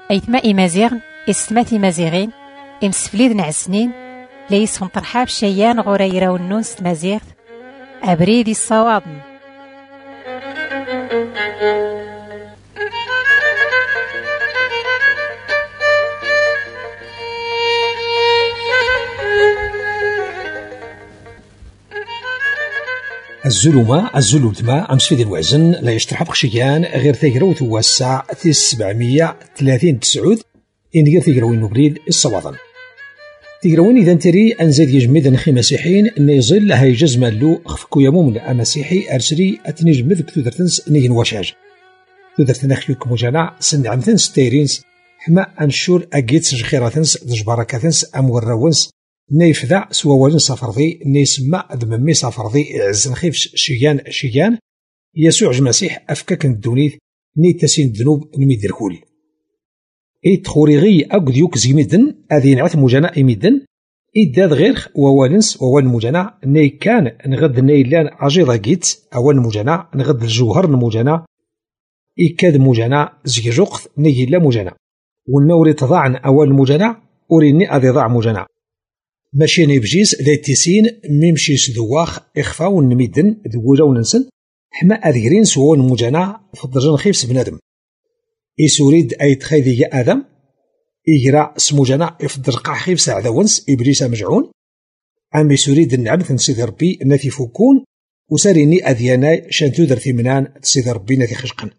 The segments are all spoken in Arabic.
أيتما إمازيغن إستماتي مازيغين إمسفليد نعسنين ليسهم طرحاب شيان غوريرا والنونس مازيغ أبريدي الصوابن. الزلومة الزلوتما أمسفيد الوعزن لا يشترح بخشيان غير ثيغرو توسع 730 تسعود إن غير ثيغروين نبريد الصواضن ثيغروين إذا تري أنزاد يجمد نخي مسيحين نيزل هاي جزمة اللو خفكو يموم مسيحي أرسلي أتنجمد كتودرتنس نيجن وشاج تودرتن أخيوك مجانا سن عمثنس تيرينس حما أنشور أجيتس جخيراتنس دجباركاتنس أموراونس نيفذا سوا وزن صفرضي نيسمع دممي صفرضي عزن خيفش شيان يسوع المسيح أفكاك الدونيث نيتسين الذنوب نميدر كول تخوريغي أقد يوك زيميدن أذي نعث مجانا إميدن إداد غير ووالنس ووال مجانا ني كان نغد نيلان عجيرة جيت أول مجانا نغد الجوهر مجانا إكاد مجانا زيجوقت نيلا مجانا والنوري تضاعن أول مجانا أوريني أذي ضاع مجانا ماشي نبجيس ذا تيسين ميمشي سدواخ إخفاو نميدن ذولا وننسن حما أذيرين سوون مجانا في الدرجة خيفس بنادم إسوريد أي تخيذي يا آدم إجراء سموجانا إفدر قاع خيفس عذاونس إبليس مجعون أم إسوريد النعم تنسيذ ربي نتي فوكون وساريني أذياناي شانتو در ثمنان تسيذ ربي نتي خشقن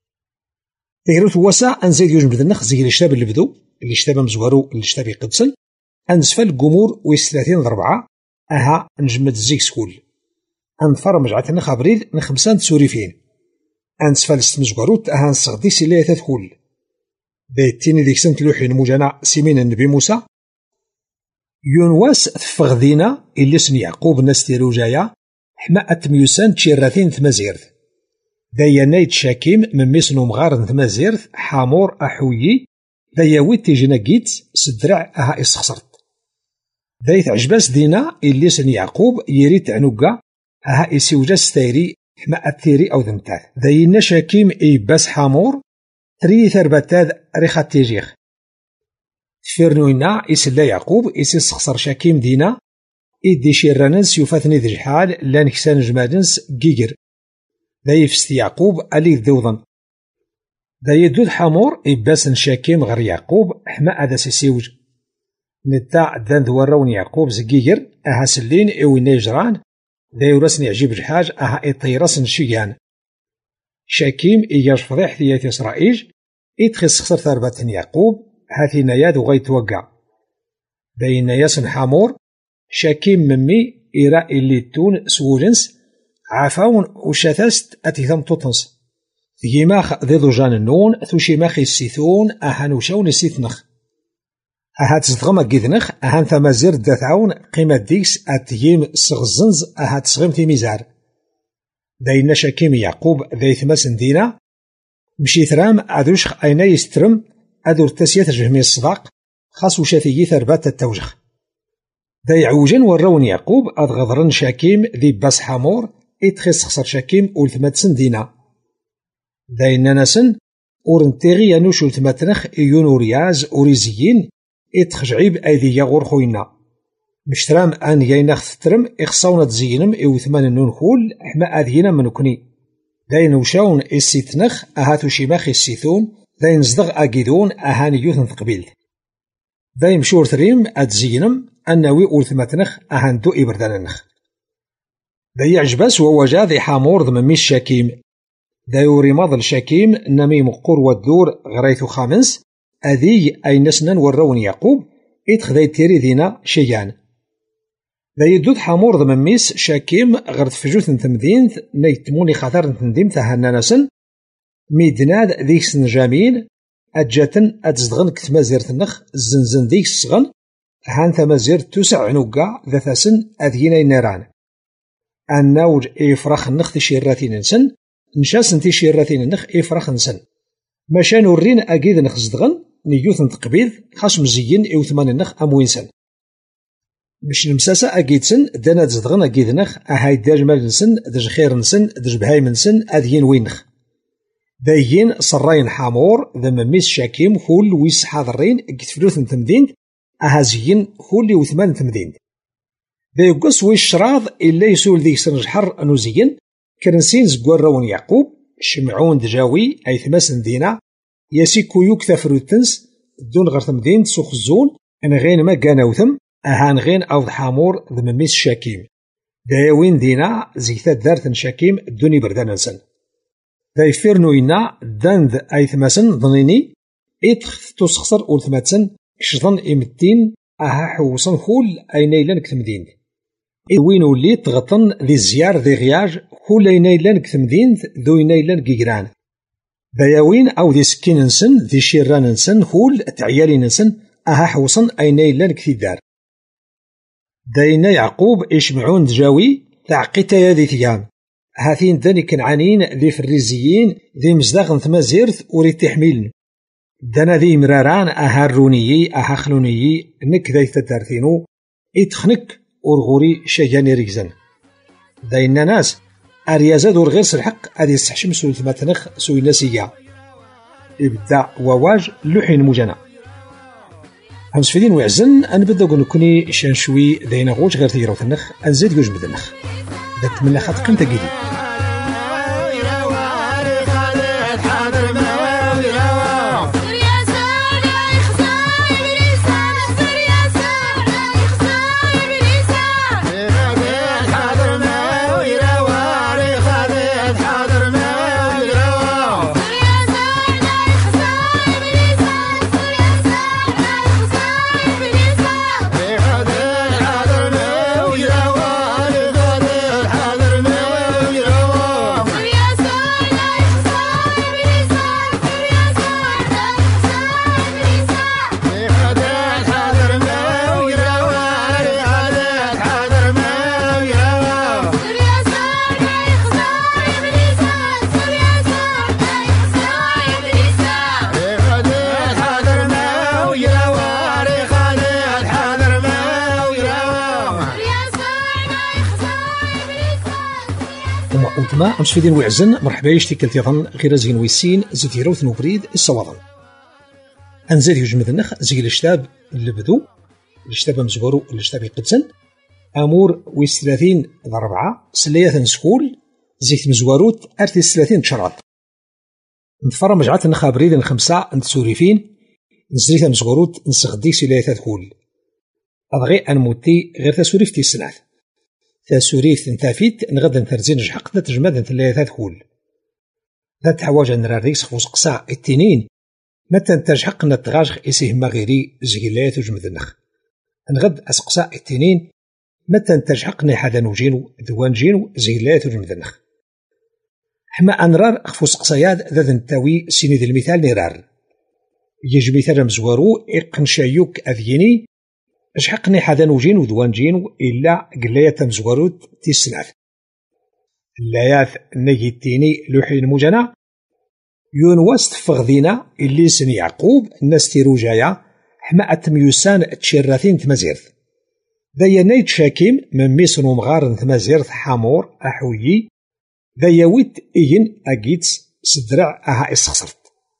تيروت واسع أنزيد يجمد النخ زي الاشتاب اللي بدو الاشتاب مزوارو الاشتاب يقدسن أنسفل الجمهور ويستلاثين ضربعة أها نجمد الزيك سكول أنفر مجعتنا خبريد نخمسان تسوريفين أنسفل استمزقروت أها نصغدي سلاية تدخل بيتيني ديك سنت لوحين مجانا سيمين النبي موسى يونواس تفغذينا إلي سن يعقوب الناس تيرو جايا حما أتميوسان تشيراتين ثمازيرث دايانايت شاكيم من ميسنو مغارن ثمازيرث حامور أحويي داياويت تيجينا جيت سدرع أها إسخسرت دايت عجباس دينا إلي سن يعقوب يريد عنوكا أها إسيوجاس تايري حما أتيري أو ذنتاث داينا شاكيم إيباس حامور تري ثربتاذ ريخا تيجيخ شفيرنوينا إسلا يعقوب إسيس خسر شاكيم دينا إدي شيرانس يوفاثني ذي الحال لان كسان جمادنس جيجر داي فست يعقوب ألي ذوضن داي دود حامور إباسن شاكيم غير يعقوب حما أدا سيسيوج نتا دان ذوراون يعقوب زجيجر أها سلين إوين يجران داي ورسن يعجب الحاج أها إطيرسن شيان شاكيم إياج فضيح ثيات إسرائيل إتخس خسر ثربتن يعقوب هاتي نياد وغيت وقع بين ياسن حامور شاكيم ممي إيرا إلي تون سولنس عفاون وشاتست أتيثم تطنس ثيماخ ذي ضجان النون ثوشيماخ السيثون أهان وشاون السيثنخ أهات صدغم أجيذنخ أهان ثمازير داثعون قيمة ديكس أتيم سغزنز أهات صغيم في ميزار داينا شاكيم يعقوب ذي ثماسن دينا مشي ثرام أدوشخ أين يسترم أدور تسيات جهمي الصداق خاص وشاثي ثربات التوجخ داي عوجن وراون يعقوب أضغضرن شاكيم ذي باس حامور إتخيص خسر شاكيم ولثماتسن دينا داينا ناسن أورنتيغي يانوش ولثماتنخ يونورياز أوريزيين إتخجعيب أيدي يغور خوينا مشترام أن ييناخ تترم إخصاونا تزينم إوثمان النون خول حما أذينا منوكني داين وشاون إسيتنخ أهاتو شيماخ السيثون داين زدغ أجيدون أهاني يوثن تقبيل دايم شور ثريم أتزينم أنوي أولثماتنخ أهاندو إبرداننخ داي عجباس وهو جاذي حامور ضمميش شاكيم دايوري ماضل شاكيم نمي مقور والدور غريثو خامنس أذي أي نسنن وراون يعقوب إتخذي تيري ذينا شيان داي دود حامور ضمميس شاكيم غرد فجوث تمدينث نيتموني خاطر تنديم تهنانسن ميدناد ذيكس نجامين أجاتن أتزدغن كتمازير تنخ الزنزن ديكس صغن هان ثمازير توسع عنوكا ذا سن أذينا ينيران النوج إفراخ النخ تشيراتين نسن نشاسن تشيراتين النخ إفراخ نسن ماشا نورين أكيد نخ زدغن نيوثن تقبيض خاص مزيين إوثمان النخ أموين سن باش نمساسا أكيد سن دانا تزدغن أكيد نخ أهاي داج مال نسن داج خير نسن داج بهاي منسن أذين وينخ باين صراين حامور ذم ميس شاكيم كل ويس حاضرين قتفلوث نتمدين أهازيين كل وثمان تمدين بيقص ويش شراض إلا يسول ذيك سنجحر أنوزيين كرنسين زقوارون يعقوب شمعون دجاوي أي ثماسن دينا ياسيكو يكثى فروتنس دون غير تمدين سوخ الزون أن غين ما قانوثم أهان غين أو حامور ذم ميس شاكيم دايوين دينا زيثات دارتن شاكيم دوني بردان نسن دايفيرنو إنا داند أي ثماسن ظنيني إتخذ تسخصر أول ثماتسن كشظن إمتين أها حوصن خول أين إيلان كتمدين وين ولي تغطن ذي الزيار ذي غياج خول أين إيلان كتمدين ذو أين إيلان كيقران دايوين أو ذي سكين نسن ذي شيران نسن خول تعيالي نسن أها حوصن أين إيلان كتدار داينا يعقوب إشمعون دجاوي تعقيتا ذي ثيام هاثين ذاني كنعانين ذي فريزيين ذي مزداغن ثمازيرث وري تحميلن دانا ذي مراران أها رونيي أها خلونيي نك ذي تدارثينو إتخنك ورغوري شياني ريكزن داينا ناس أريازا دور غير سلحق أدي السحشم سوي ثماتنخ سوي ناسية إبداع وواج لوحين مجانا همس فيدين وعزن أنبدا نكوني شانشوي داينا غوش غير تيروث النخ أنزيد يوجد النخ ذات من لخط قمت قيدي ما أمس فيدين وعزن مرحبا يشتكل تيظن غير زين ويسين زيد يروث نوبريد الصواظن أنزيد يجمد النخ زي الاشتاب اللي بدو الاشتاب مزورو الاشتاب يقدسن أمور ويس 30 ضربعة سليات نسكول زيت مزواروت أرتي 30 تشرات نتفرى مجعات النخا بريد 5 نتسوريفين نزريت مزواروت نسغدي سليات كول أضغي أنموتي غير تسوريفتي السنات تاسوريف تنتافيت نغدا نترزين جحق ذات جماد ثلاثة كول ذات حواجة نراريس خوص قصاع التنين متى نتجحق نتغاجخ إسيه مغيري زغيلات وجمد النخ نغد أسقصاء التنين متى نتجحق نحادا نوجينو دوان جينو زغيلات وجمد النخ حما أنرار أخفوص قصاياد ذات نتاوي سيني ذي المثال نرار يجي مثال مزوارو إقنشايوك أذيني أشحقني حدا نوجين ودوان جين إلا قلاية مزوروت تيسناث اللايات نجيتيني لوحين مجانا يونواست فغذينا اللي سن يعقوب الناس تيرو جايا حما أتميوسان تشيراثين تمازيرث ذايا نايت شاكيم من ميسن ومغار تمازيرث حامور أحويي ذايا ويت إين أجيتس سدرع أها إسخسرت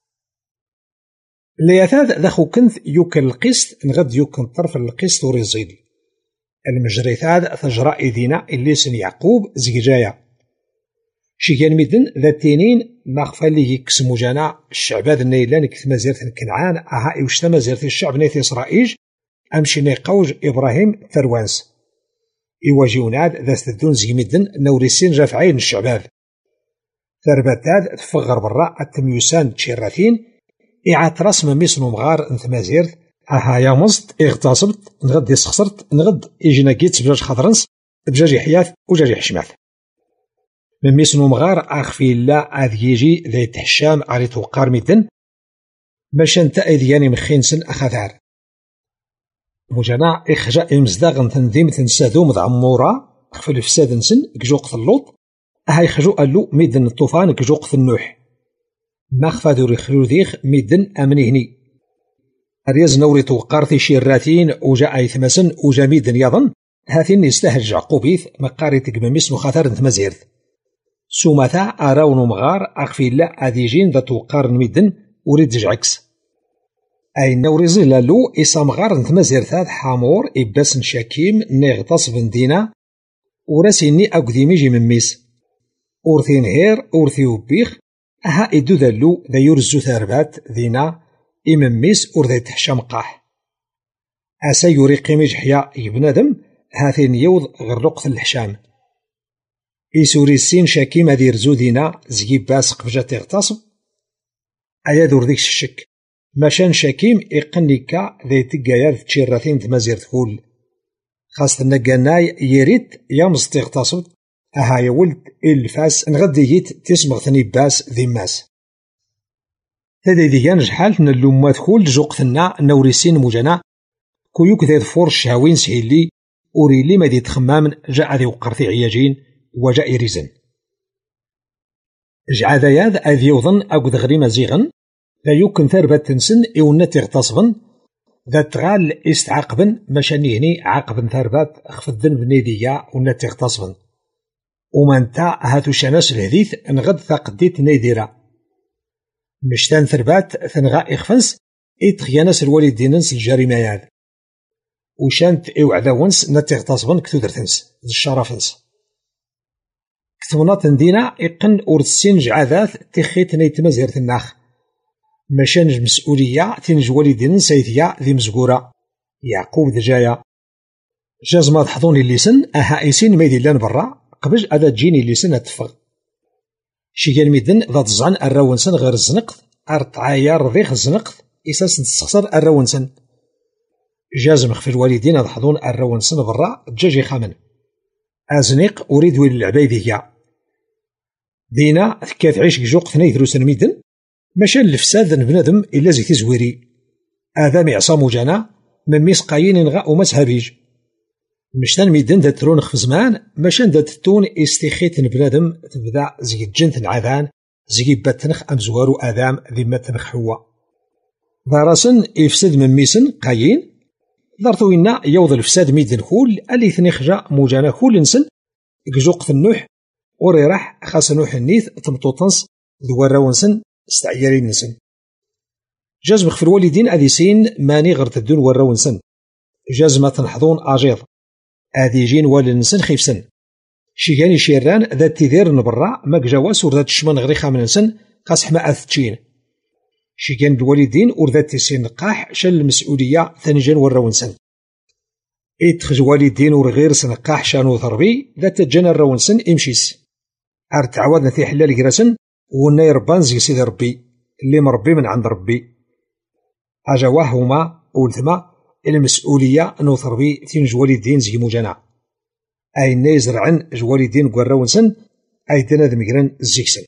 ليثاد ذاخو كنث يوكل القسط نغد يوكل طرف القسط وريزيد المجريثاد تجرى إذينا اللي سن يعقوب زيجايا شيكان ميدن ذاتينين مغفى اللي يكسمو جانا الشعباد النيلان كثما زيرت كنعان أها إوشتما زيرت الشعب نيث إسرائيل أمشي نيقوج إبراهيم ثروانس إواجيوناد ذات الدون زي ميدن نوريسين جافعين الشعباد ثربتاد تفغر برا التميوسان تشيراثين إعاد رسم ميسنو مغار نثمازيرث أها يا مزد اغتصبت نغد يسخسرت نغد إجينا كيت بجاج خضرنس بجاج حياث وجاج حشماث من ميسنو مغار أخفي لا أذيجي ذي تحشام علي توقار ميدن باش انت أذياني مخينسن أخذار مجانا إخجاء المزداغن تنظيم تنسادو مضعمورا أخفل فساد نسن كجوق ثلوط أها يخجو ألو ميدن الطوفان كجوق ثنوح ما خفا دوري خلوديخ ميدن أمنيهني أرياز نوري توقارثي شيراتين وجاء أي ثمسن وجا ميدن يظن هاثين يستهل جعقوبيث مقاري تقمميس مخاثر نتمازيرث سوماتا أراون مغار أخفي لا أديجين ذا توقار نميدن وريد جعكس أين نوريزي لالو إسا مغار نتمازيرتاد حامور إباس شاكيم نغطاس بندينا وراسيني أقديمي جي مميس أورثين هير أورثي وبيخ أها إدو ذالو ذا يرزو ثاربات ذينا إمميس أورثي تحشا مقاح أسا يوري قيمي جحيا يبنادم هاثين يوض غرقث الحشام إسوري السين شاكيم هذي رزو دينا زيب باس قفجة تغتصب أيا دور ديكش الشك ماشان شاكيم إقنيكا ذي تقايا تشيراتين تمازير تقول خاصة نقاناي يريد يامز تغتصب أها يا ولد الفاس نغديت تسمغ ثني باس ذي ماس هذا ديان جحال نلوم تقول جوقتنا نوريسين مجانا كويوك ذي فور الشهوين سهيلي أوريلي ما دي تخمام جاء ذي وقرثي عياجين وجاء يريزن جعا ذياد أذ يوضن أقد غريم زيغن لا يمكن ثربت تنسن إونا تغتصبن ذات غال استعاقبن مشاني هني عاقبن ثربات خفدن بنيديا ونا تغتصبن ومانتا هاتو شاناس الهديث نغد ثاقديت نيديرا مشتان ثربات ثنغا إخفنس إتخياناس الوالديننس الجريميات وشانت إوعداونس نتغتصبن كتودرتنس ذي الشرفنس كتبنات ندينا إقن أورتسين جعاذات تخيت نيتمازير الناخ ماشان مسؤولية تنج والدين سيثيا ذي مزقورة يعقوب دجايا جاز ما تحضوني الليسن أهائسين ميدي لان برا قبج أذا تجيني الليسن هتفغ شيغان ميدن ذات زعن الراونسن غير الزنقض أرطعايا رضيخ الزنقض إساس نتسخسر الراونسن جاز مخفي الوالدين تحضون الراونسن برا جاجي خامن أزنيق أريد ويل العبايدية دينا ثكات عيش جوق ثني دروس ميدن ماشان الفساد بنادم إلا زي تزويري آذام عصام جانا مميس قاين نغا ومس هابيج مشتان ميدن دات ترونخ في زمان ماشان دات تون استخيت بنادم تبدا زي الجنت العذان زي باتنخ أم زوارو آذام ذي ماتنخ حوا ضارسن إفسد مميسن قاين دارتو إنا يوض الفساد ميدن كول اللي ثنخجا موجانا كول نسن جوق النوح وري راح خاص نوح النيث تمطوطنس ذوراونسن استعيارين نسن جاز مخفي الوالدين أذي سين ماني غير تدون وراونسن جاز ما تنحضون أجيض أذي جين والنسن خيفسن شيغاني شيران ذات تيذير نبرا ماك جواس ورذات الشمان غري خامن نسن قاس حما أثتشين شيغان الوالدين ورذات تسين نقاح شال المسؤولية ثانجان وراونسن إتخج والدين ورغير سنقاح شانو ضربي ذات جانا الراونسن إمشيس أرت عوادنا في حلال جراسن وناي ربان زي سيدي ربي اللي مربي من عند ربي أجواهما ولثما المسؤولية أنو ضربي تين جوالدين زي موجانا أي نيزرعن جوالدين قراونسن أي دانا دمجران زيكسن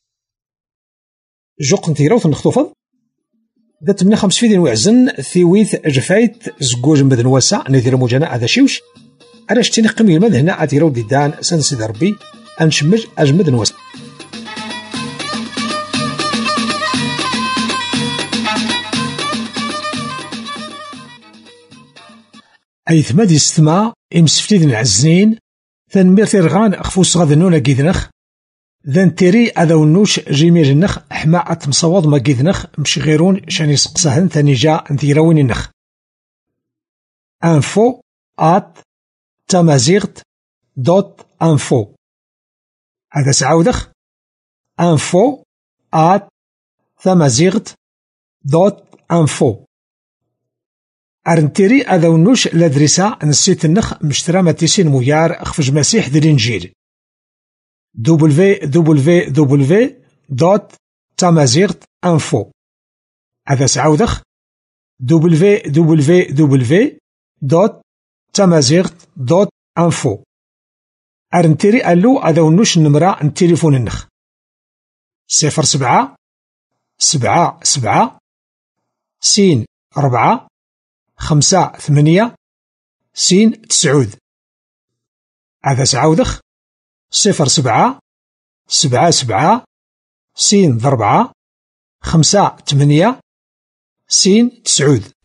جوق نتيراوث نخطوفض ذات من 5 فيدين وعزن ثيويث جفايت زقوج مدن واسع ندير موجانا هذا شيوش أنا شتيني قمي المد هنا أتيراو ديدان سن سيدي ربي أنشمج أجمد واسع أي ثماد يستمع إمسفتيد العزنين ثنمير تيرغان أخفوس غاد نونا كيدنخ ذن تيري أذا ونوش جيمي جنخ حما أتمصوض ما كيدنخ مش غيرون شان يسقسهن ثاني جا نتيراوين النخ info@tamazight.info هذا سعودخ info@tamazight.info أرنتيري أذا ونوش لادريسا نسيت النخ مشترى ماتيسين مويار أخفج مسيح دي الإنجيل www.tamazight.info هذا سعودخ www.tamazight.info أرنتيري ألو أذا ونوش النمرة التليفون النخ 07 77 4 5 8 9 هذا سعودخ 07 77 4 5 8 9